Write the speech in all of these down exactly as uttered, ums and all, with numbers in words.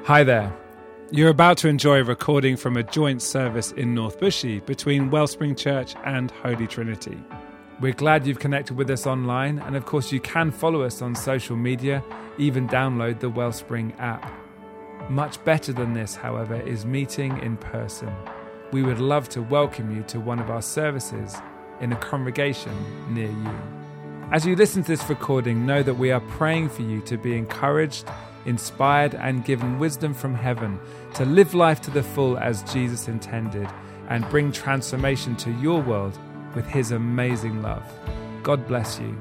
Hi there. You're about to enjoy a recording from a joint service in North Bushy between Wellspring Church and Holy Trinity. We're glad you've connected with us online, and of course you can follow us on social media, even download the Wellspring app. Much better than this, however, is meeting in person. We would love to welcome you to one of our services in a congregation near you. As you listen to this recording, know that we are praying for you to be encouraged, inspired, and given wisdom from heaven to live life to the full as Jesus intended and bring transformation to your world with his amazing love. God bless you.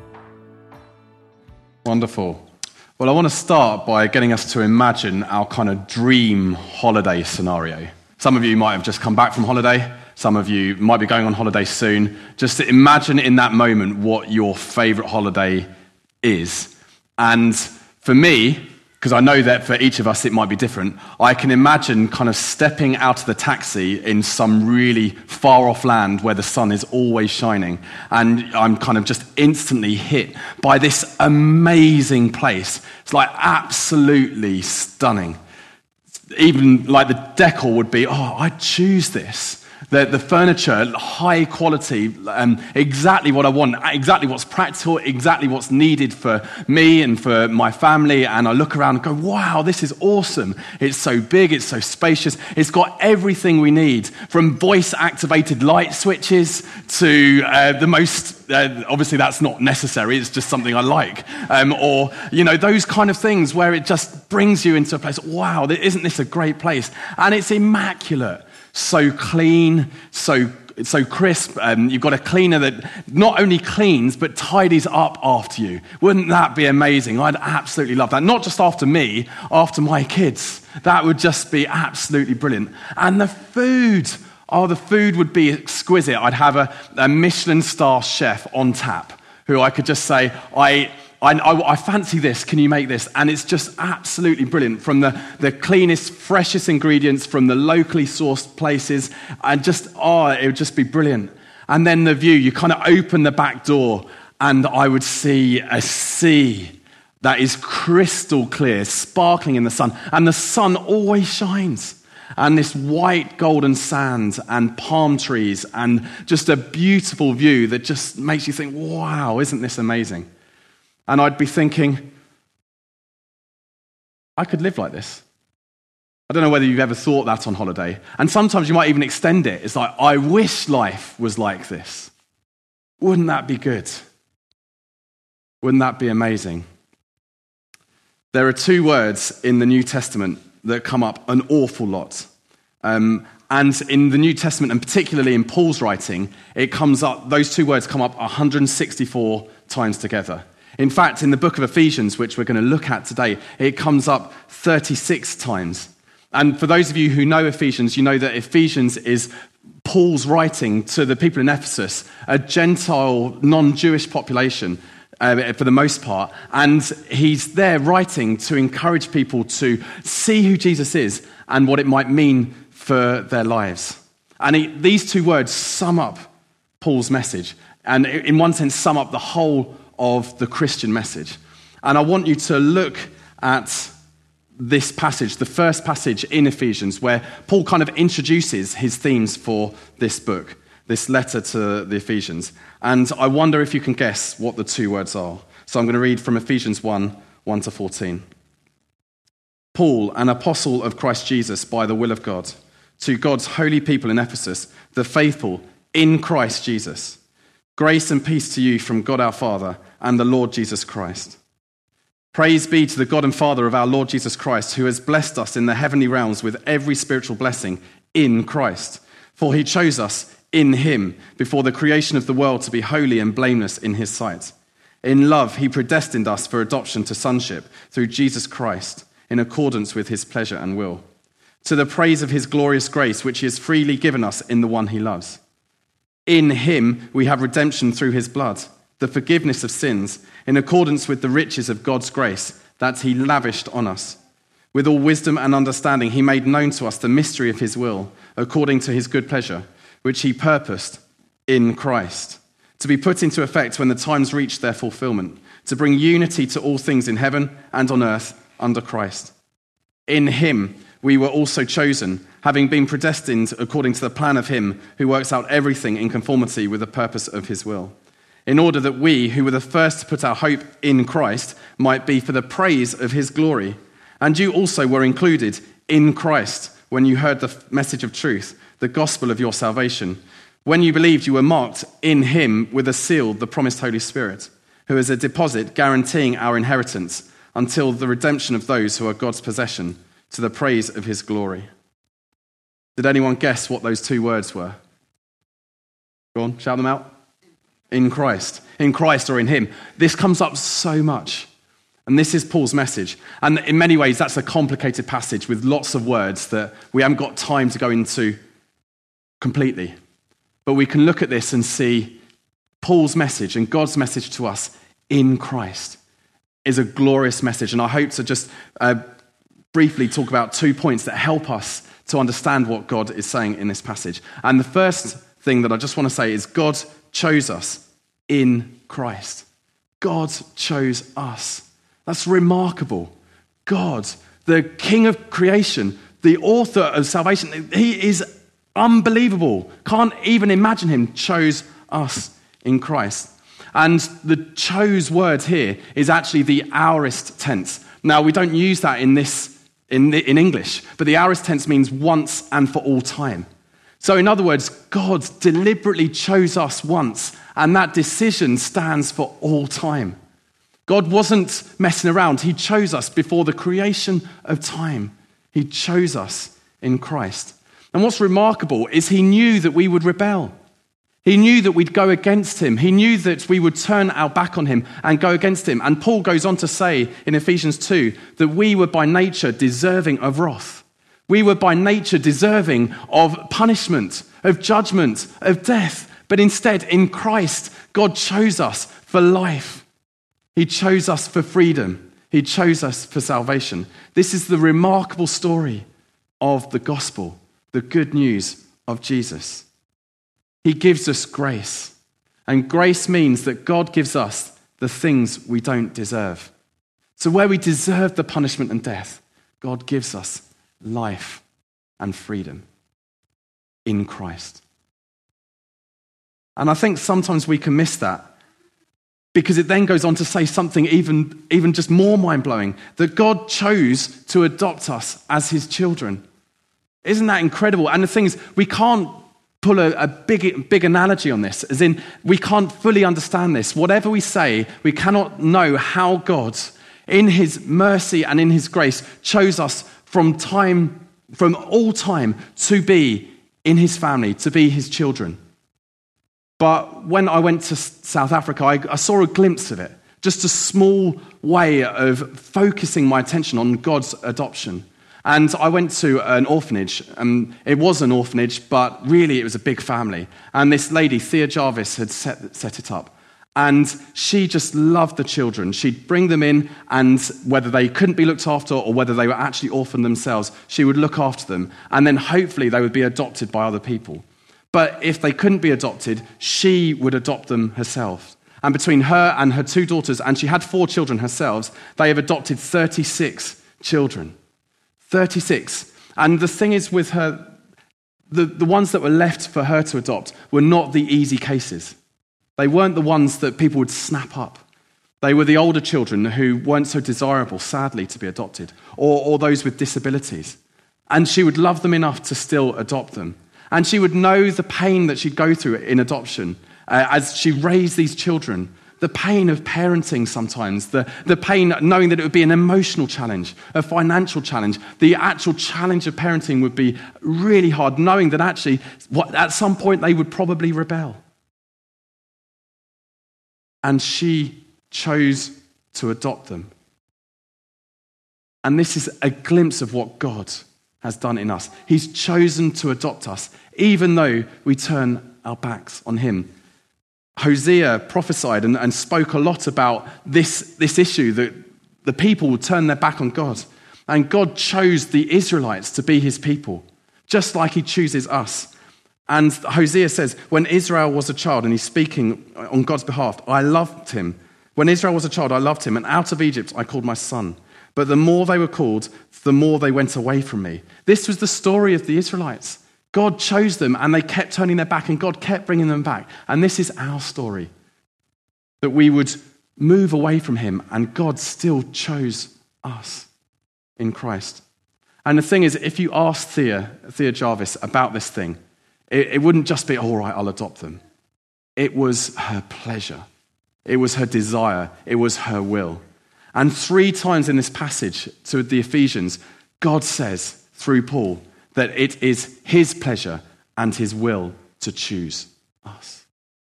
Wonderful. Well, I want to start by getting us to imagine our kind of dream holiday scenario. Some of you might have just come back from holiday. Some of you might be going on holiday soon. Just to imagine in that moment what your favourite holiday is. And for me, because I know that for each of us it might be different, I can imagine kind of stepping out of the taxi in some really far-off land where the sun is always shining, and I'm kind of just instantly hit by this amazing place. It's like absolutely stunning. Even like the decor would be, oh, I'd choose this. The, the furniture, high quality, um, exactly what I want, exactly what's practical, exactly what's needed for me and for my family. And I look around and go, wow, this is awesome. It's so big, it's so spacious. It's got everything we need, from voice-activated light switches to uh, the most, uh, obviously that's not necessary, it's just something I like. Um, or, you know, those kind of things where it just brings you into a place, wow, isn't this a great place? And it's immaculate. So clean, so so crisp. Um, you've got a cleaner that not only cleans, but tidies up after you. Wouldn't that be amazing? I'd absolutely love that. Not just after me, after my kids. That would just be absolutely brilliant. And the food, oh, the food would be exquisite. I'd have a, a Michelin star chef on tap who I could just say, I... I, I, I fancy this, can you make this? And it's just absolutely brilliant, from the, the cleanest, freshest ingredients, from the locally sourced places, and just, oh, it would just be brilliant. And then the view, you kind of open the back door, and I would see a sea that is crystal clear, sparkling in the sun, and the sun always shines. And this white golden sand and palm trees, and just a beautiful view that just makes you think, wow, isn't this amazing? And I'd be thinking, I could live like this. I don't know whether you've ever thought that on holiday. And sometimes you might even extend it. It's like, I wish life was like this. Wouldn't that be good? Wouldn't that be amazing? There are two words in the New Testament that come up an awful lot. Um, and in the New Testament, and particularly in Paul's writing, it comes up, those two words come up one hundred sixty-four times together. In fact, in the book of Ephesians, which we're going to look at today, it comes up thirty-six times. And for those of you who know Ephesians, you know that Ephesians is Paul's writing to the people in Ephesus, a Gentile, non-Jewish population uh, for the most part. And he's there writing to encourage people to see who Jesus is and what it might mean for their lives. And he, these two words sum up Paul's message, and in one sense sum up the whole of the Christian message. And I want you to look at this passage, the first passage in Ephesians, where Paul kind of introduces his themes for this book, this letter to the Ephesians. And I wonder if you can guess what the two words are. So I'm going to read from Ephesians one, one to fourteen. Paul, an apostle of Christ Jesus by the will of God, to God's holy people in Ephesus, the faithful in Christ Jesus. Grace and peace to you from God our Father and the Lord Jesus Christ. Praise be to the God and Father of our Lord Jesus Christ, who has blessed us in the heavenly realms with every spiritual blessing in Christ. For he chose us in him before the creation of the world to be holy and blameless in his sight. In love, he predestined us for adoption to sonship through Jesus Christ, in accordance with his pleasure and will, to the praise of his glorious grace, which he has freely given us in the one he loves. In him we have redemption through his blood, the forgiveness of sins, in accordance with the riches of God's grace that he lavished on us. With all wisdom and understanding, he made known to us the mystery of his will, according to his good pleasure, which he purposed in Christ, to be put into effect when the times reach their fulfillment, to bring unity to all things in heaven and on earth under Christ. In him we were also chosen, having been predestined according to the plan of him who works out everything in conformity with the purpose of his will, in order that we, who were the first to put our hope in Christ, might be for the praise of his glory. And you also were included in Christ when you heard the message of truth, the gospel of your salvation. When you believed, you were marked in him with a seal, the promised Holy Spirit, who is a deposit guaranteeing our inheritance until the redemption of those who are God's possession, to the praise of his glory. Did anyone guess what those two words were? Go on, shout them out. In Christ. In Christ or in him. This comes up so much. And this is Paul's message. And in many ways, that's a complicated passage with lots of words that we haven't got time to go into completely. But we can look at this and see Paul's message and God's message to us in Christ is a glorious message. And I hope to just uh, briefly talk about two points that help us to understand what God is saying in this passage. And the first thing that I just want to say is God chose us in Christ. God chose us. That's remarkable. God, the King of creation, the author of salvation, he is unbelievable. Can't even imagine him, chose us in Christ. And the chose word here is actually the aorist tense. Now, we don't use that in this in, the, in English, but the aorist tense means once and for all time. So in other words, God deliberately chose us once, and that decision stands for all time. God wasn't messing around. He chose us before the creation of time. He chose us in Christ. And what's remarkable is he knew that we would rebel. He knew that we'd go against him. He knew that we would turn our back on him and go against him. And Paul goes on to say in Ephesians two that we were by nature deserving of wrath. We were by nature deserving of punishment, of judgment, of death. But instead, in Christ, God chose us for life. He chose us for freedom. He chose us for salvation. This is the remarkable story of the gospel, the good news of Jesus. He gives us grace. And grace means that God gives us the things we don't deserve. So where we deserve the punishment and death, God gives us life and freedom in Christ. And I think sometimes we can miss that because it then goes on to say something even, even just more mind-blowing, that God chose to adopt us as his children. Isn't that incredible? And the thing is, we can't pull a, a big, big analogy on this, as in we can't fully understand this. Whatever we say, we cannot know how God, in his mercy and in his grace, chose us from time, from all time, to be in his family, to be his children. But when I went to South Africa, I, I saw a glimpse of it, just a small way of focusing my attention on God's adoption. And I went to an orphanage. Um, it was an orphanage, but really it was a big family. And this lady, Thea Jarvis, had set, set it up. And she just loved the children. She'd bring them in, and whether they couldn't be looked after or whether they were actually orphaned themselves, she would look after them. And then hopefully they would be adopted by other people. But if they couldn't be adopted, she would adopt them herself. And between her and her two daughters, and she had four children herself, they have adopted thirty-six children. thirty-six. And the thing is with her, the, the ones that were left for her to adopt were not the easy cases. They weren't the ones that people would snap up. They were the older children who weren't so desirable, sadly, to be adopted, or, or those with disabilities. And she would love them enough to still adopt them. And she would know the pain that she'd go through in adoption uh, as she raised these children. The pain of parenting sometimes, the, the pain knowing that it would be an emotional challenge, a financial challenge. The actual challenge of parenting would be really hard, knowing that actually what, at some point they would probably rebel. And she chose to adopt them. And this is a glimpse of what God has done in us. He's chosen to adopt us, even though we turn our backs on him. Hosea prophesied and, and spoke a lot about this, this issue, that the people would turn their back on God. And God chose the Israelites to be his people, just like he chooses us. And Hosea says, when Israel was a child, and he's speaking on God's behalf, I loved him. When Israel was a child, I loved him, and out of Egypt I called my son. but the more they were called, the more they went away from me. This was the story of the Israelites. God chose them and they kept turning their back and God kept bringing them back. And this is our story, that we would move away from him and God still chose us in Christ. And the thing is, if you ask Thea, Thea Jarvis about this thing, it, it wouldn't just be, all right, I'll adopt them. It was her pleasure. It was her desire. It was her will. And three times in this passage to the Ephesians, God says through Paul that it is his pleasure and his will to choose us.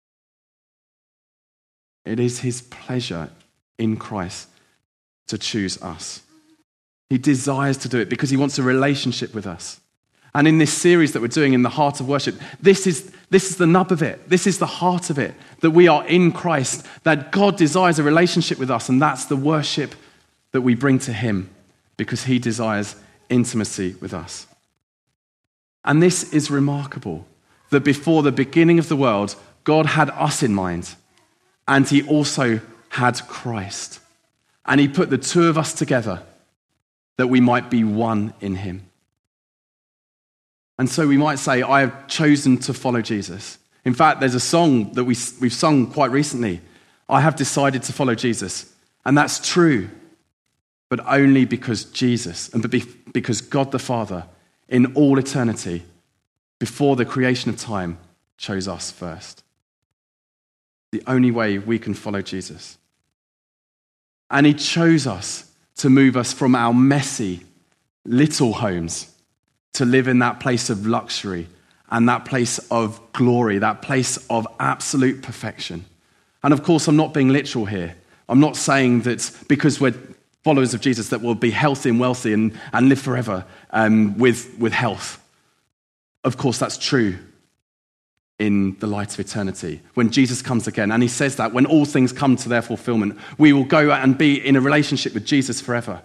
It is his pleasure in Christ to choose us. He desires to do it because he wants a relationship with us. And in this series that we're doing in the Heart of Worship, this is, this is the nub of it. This is the heart of it, that we are in Christ, that God desires a relationship with us, and that's the worship that we bring to him because he desires intimacy with us. And this is remarkable, that before the beginning of the world, God had us in mind, and he also had Christ. And he put the two of us together that we might be one in him. And so we might say, I have chosen to follow Jesus. In fact, there's a song that we, we've sung quite recently. I have decided to follow Jesus. And that's true, but only because Jesus, and because God the Father, in all eternity, before the creation of time, chose us first. The only way we can follow Jesus. And he chose us to move us from our messy little homes to live in that place of luxury and that place of glory, that place of absolute perfection. And of course, I'm not being literal here. I'm not saying that because we're followers of Jesus that we'll be healthy and wealthy and, and live forever um, with, with health. Of course, that's true in the light of eternity. When Jesus comes again, and he says that when all things come to their fulfillment, we will go and be in a relationship with Jesus forever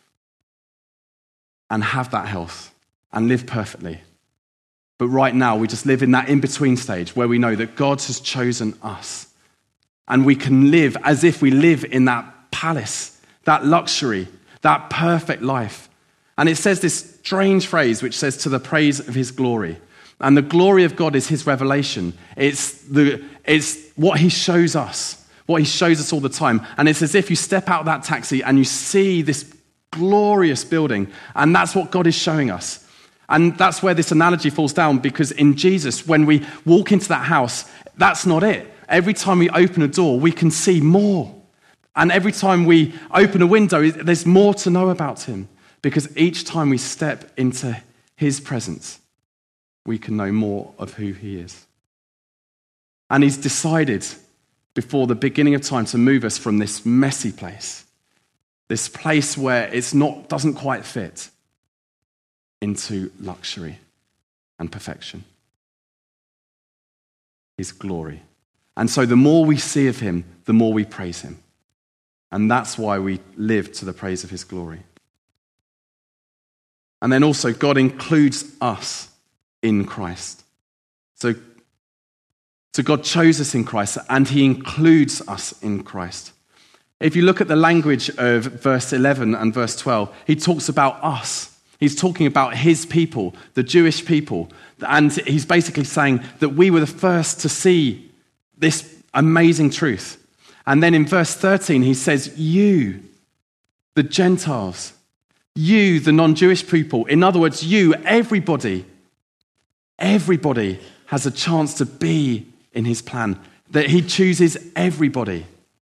and have that health and live perfectly. But right now, we just live in that in-between stage where we know that God has chosen us. And we can live as if we live in that palace, that luxury, that perfect life. And it says this strange phrase which says, to the praise of his glory. And the glory of God is his revelation. It's, the, it's what he shows us, what he shows us all the time. And it's as if you step out of that taxi and you see this glorious building. And that's what God is showing us. And that's where this analogy falls down, because in Jesus, when we walk into that house, that's not it. Every time we open a door, we can see more. And every time we open a window, there's more to know about him. Because each time we step into his presence, we can know more of who he is. And he's decided before the beginning of time to move us from this messy place, this place where it's not doesn't quite fit, into luxury and perfection. His glory. And so the more we see of him, the more we praise him. And that's why we live to the praise of his glory. And then also God includes us in Christ. So, so God chose us in Christ and he includes us in Christ. If you look at the language of verse eleven and verse twelve, he talks about us. He's talking about his people, the Jewish people. And he's basically saying that we were the first to see this amazing truth. And then in verse thirteen, he says, you, the Gentiles, you, the non-Jewish people. In other words, you, everybody, everybody has a chance to be in his plan. That he chooses everybody.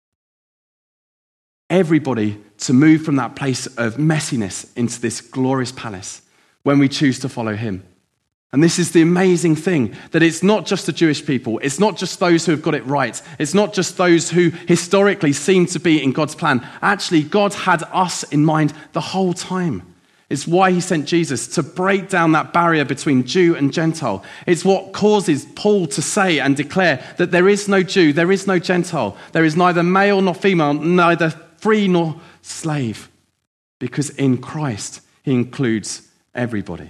Everybody to move from that place of messiness into this glorious palace when we choose to follow him. And this is the amazing thing, that it's not just the Jewish people. It's not just those who have got it right. It's not just those who historically seem to be in God's plan. Actually, God had us in mind the whole time. It's why he sent Jesus, to break down that barrier between Jew and Gentile. It's what causes Paul to say and declare that there is no Jew, there is no Gentile. There is neither male nor female, neither free nor slave. Because in Christ, he includes everybody.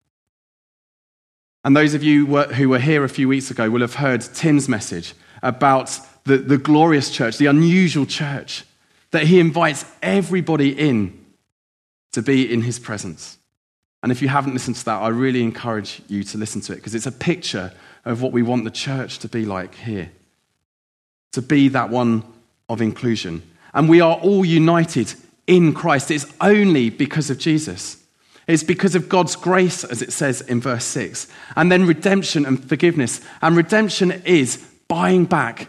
And those of you who were here a few weeks ago will have heard Tim's message about the, the glorious church, the unusual church, that he invites everybody in to be in his presence. And if you haven't listened to that, I really encourage you to listen to it, because it's a picture of what we want the church to be like here, to be that one of inclusion. And we are all united in Christ. It's only because of Jesus. It's because of God's grace, as it says in verse six. And then redemption and forgiveness. And redemption is buying back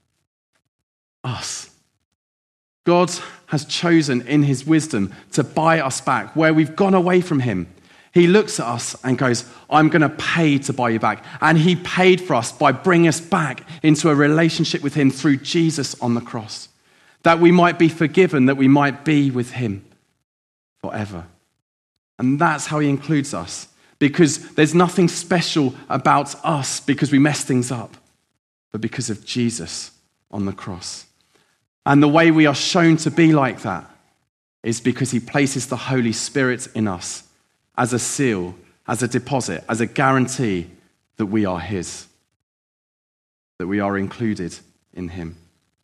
us. God has chosen in his wisdom to buy us back where we've gone away from him. He looks at us and goes, I'm going to pay to buy you back. And he paid for us by bringing us back into a relationship with him through Jesus on the cross, that we might be forgiven, that we might be with him forever. And that's how he includes us, because there's nothing special about us because we mess things up, but because of Jesus on the cross. And the way we are shown to be like that is because he places the Holy Spirit in us as a seal, as a deposit, as a guarantee that we are his, that we are included in him.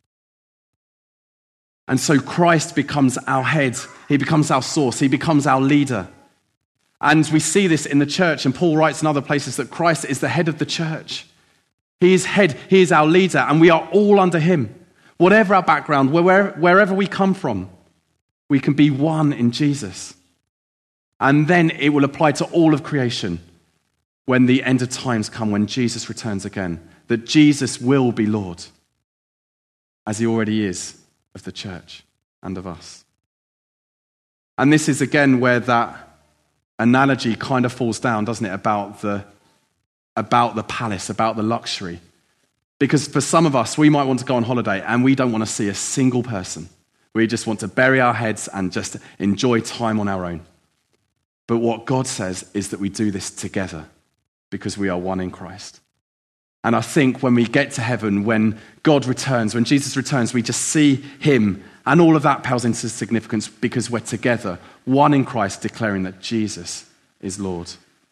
And so Christ becomes our head. He becomes our source. He becomes our leader. And we see this in the church, and Paul writes in other places that Christ is the head of the church. He is head, he is our leader, and we are all under him. Whatever our background, wherever, wherever we come from, we can be one in Jesus. And then it will apply to all of creation when the end of times come, when Jesus returns again, that Jesus will be Lord, as he already is of the church and of us. And this is again where that analogy kind of falls down, doesn't it, about the, about the palace, about the luxury. Because for some of us, we might want to go on holiday and we don't want to see a single person. We just want to bury our heads and just enjoy time on our own. But what God says is that we do this together because we are one in Christ. And I think when we get to heaven, when God returns, when Jesus returns, we just see him, and all of that pales into significance because we're together, one in Christ, declaring that Jesus is Lord.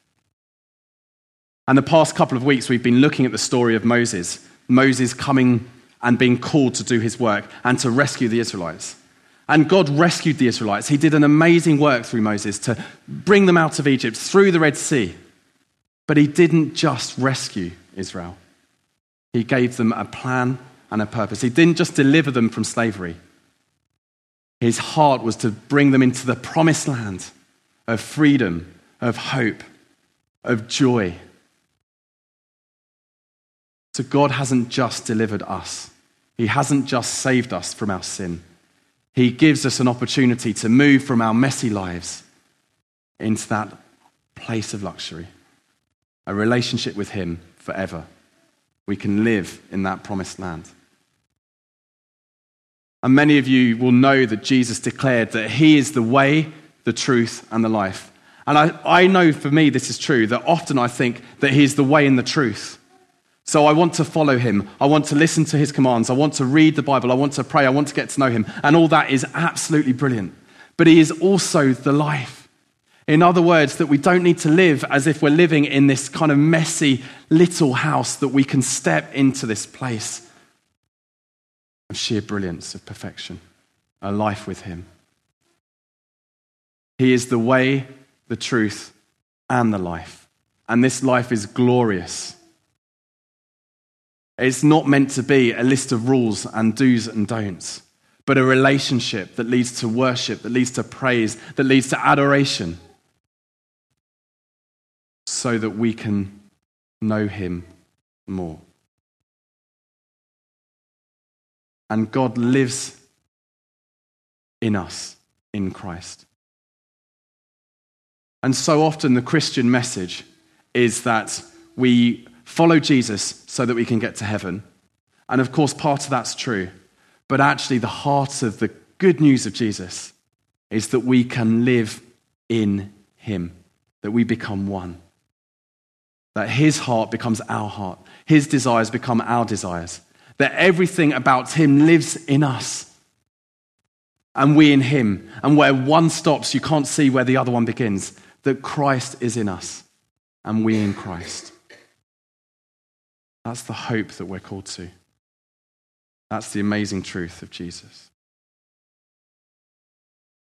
And the past couple of weeks, we've been looking at the story of Moses. Moses coming and being called to do his work and to rescue the Israelites. And God rescued the Israelites. He did an amazing work through Moses to bring them out of Egypt, through the Red Sea. But he didn't just rescue Israel. He gave them a plan and a purpose. He didn't just deliver them from slavery. His heart was to bring them into the promised land of freedom, of hope, of joy. So God hasn't just delivered us. He hasn't just saved us from our sin. He gives us an opportunity to move from our messy lives into that place of luxury, a relationship with him forever. We can live in that promised land. And many of you will know that Jesus declared that he is the way, the truth, and the life. And I, I know for me this is true, that often I think that he is the way and the truth. So I want to follow him. I want to listen to his commands. I want to read the Bible. I want to pray. I want to get to know him. And all that is absolutely brilliant. But he is also the life. In other words, that we don't need to live as if we're living in this kind of messy little house, that we can step into this place of sheer brilliance, of perfection, a life with him. He is the way, the truth, and the life. And this life is glorious. It's not meant to be a list of rules and do's and don'ts, but a relationship that leads to worship, that leads to praise, that leads to adoration, so that we can know him more. And God lives in us, in Christ. And so often the Christian message is that we follow Jesus so that we can get to heaven. And of course, part of that's true. But actually, the heart of the good news of Jesus is that we can live in him, that we become one. That his heart becomes our heart. His desires become our desires. That everything about him lives in us. And we in him. And where one stops, you can't see where the other one begins. That Christ is in us. And we in Christ. That's the hope that we're called to. That's the amazing truth of Jesus.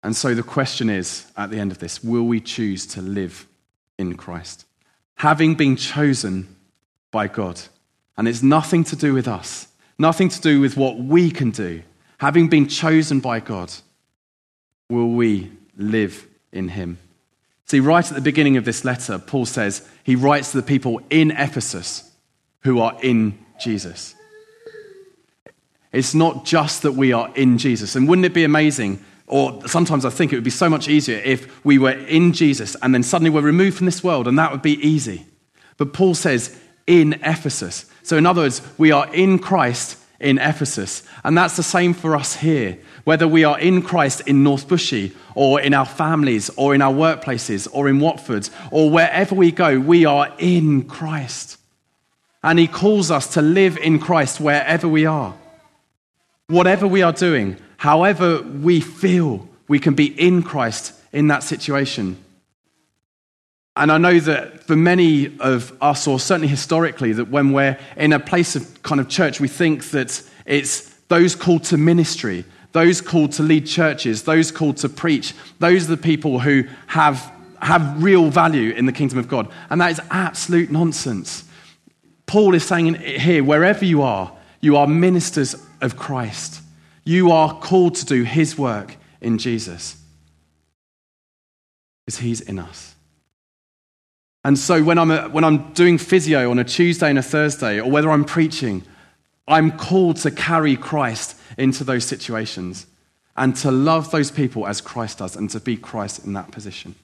And so the question is, at the end of this, will we choose to live in Christ? Having been chosen by God. And it's nothing to do with us, nothing to do with what we can do. Having been chosen by God, will we live in him? See, right at the beginning of this letter, Paul says he writes to the people in Ephesus who are in Jesus. It's not just that we are in Jesus. And wouldn't it be amazing, or sometimes I think it would be so much easier if we were in Jesus and then suddenly we're removed from this world, and that would be easy. But Paul says in Ephesus. So in other words, we are in Christ in Ephesus. And that's the same for us here. Whether we are in Christ in North Bushy, or in our families, or in our workplaces, or in Watford, or wherever we go, we are in Christ. And he calls us to live in Christ wherever we are. Whatever we are doing, however we feel, we can be in Christ in that situation. And I know that for many of us, or certainly historically, that when we're in a place of kind of church, we think that it's those called to ministry, those called to lead churches, those called to preach, those are the people who have, have real value in the kingdom of God. And that is absolute nonsense. Paul is saying here, wherever you are, you are ministers of Christ. You are called to do his work in Jesus, because he's in us. And so when I'm, a, when I'm doing physio on a Tuesday and a Thursday, or whether I'm preaching, I'm called to carry Christ into those situations and to love those people as Christ does, and to be Christ in that position.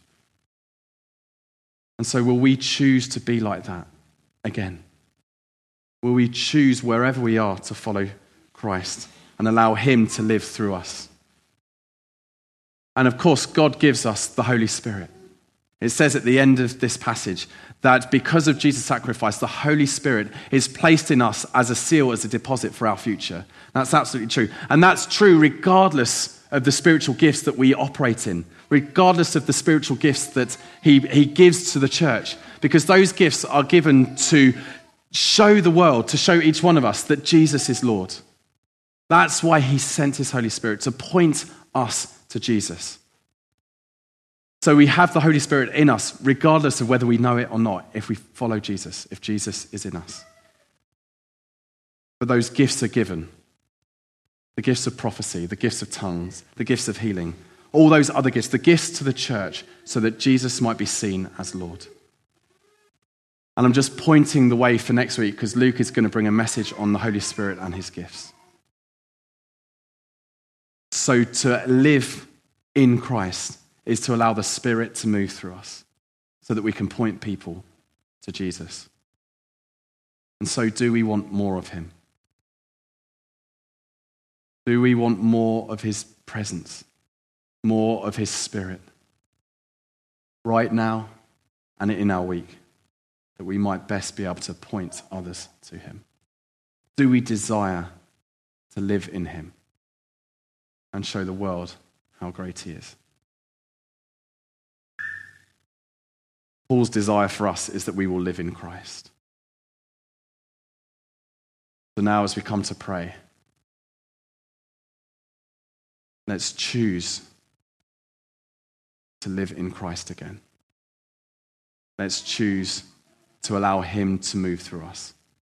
And so will we choose to be like that again? Will we choose wherever we are to follow Christ and allow him to live through us? And of course, God gives us the Holy Spirit. It says at the end of this passage that because of Jesus' sacrifice, the Holy Spirit is placed in us as a seal, as a deposit for our future. That's absolutely true. And that's true regardless of the spiritual gifts that we operate in, regardless of the spiritual gifts that he, he gives to the church, because those gifts are given to show the world, to show each one of us that Jesus is Lord. That's why he sent his Holy Spirit, to point us to Jesus. So we have the Holy Spirit in us, regardless of whether we know it or not, if we follow Jesus, if Jesus is in us. But those gifts are given. The gifts of prophecy, the gifts of tongues, the gifts of healing, all those other gifts, the gifts to the church, so that Jesus might be seen as Lord. And I'm just pointing the way for next week, because Luke is going to bring a message on the Holy Spirit and his gifts. So to live in Christ is to allow the Spirit to move through us so that we can point people to Jesus. And so do we want more of him? Do we want more of his presence, more of his Spirit right now and in our week, that we might best be able to point others to him? Do we desire to live in him and show the world how great he is? Paul's desire for us is that we will live in Christ. So now as we come to pray, let's choose to live in Christ again. Let's choose to allow him to move through us.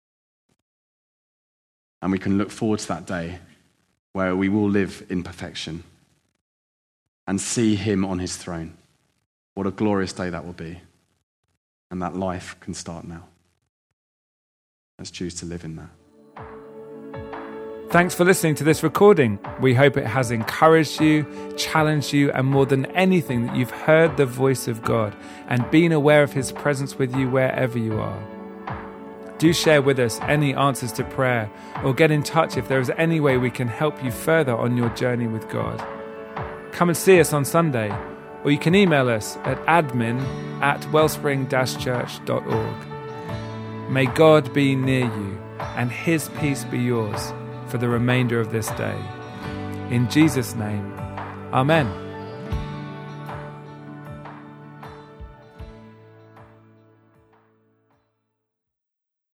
And we can look forward to that day where we will live in perfection and see him on his throne. What a glorious day that will be. And that life can start now. Let's choose to live in that. Thanks for listening to this recording. We hope it has encouraged you, challenged you, and more than anything, that you've heard the voice of God and been aware of his presence with you wherever you are. Do share with us any answers to prayer, or get in touch if there is any way we can help you further on your journey with God. Come and see us on Sunday, or you can email us at admin at wellspring church dot org. May God be near you and his peace be yours for the remainder of this day. In Jesus' name, amen.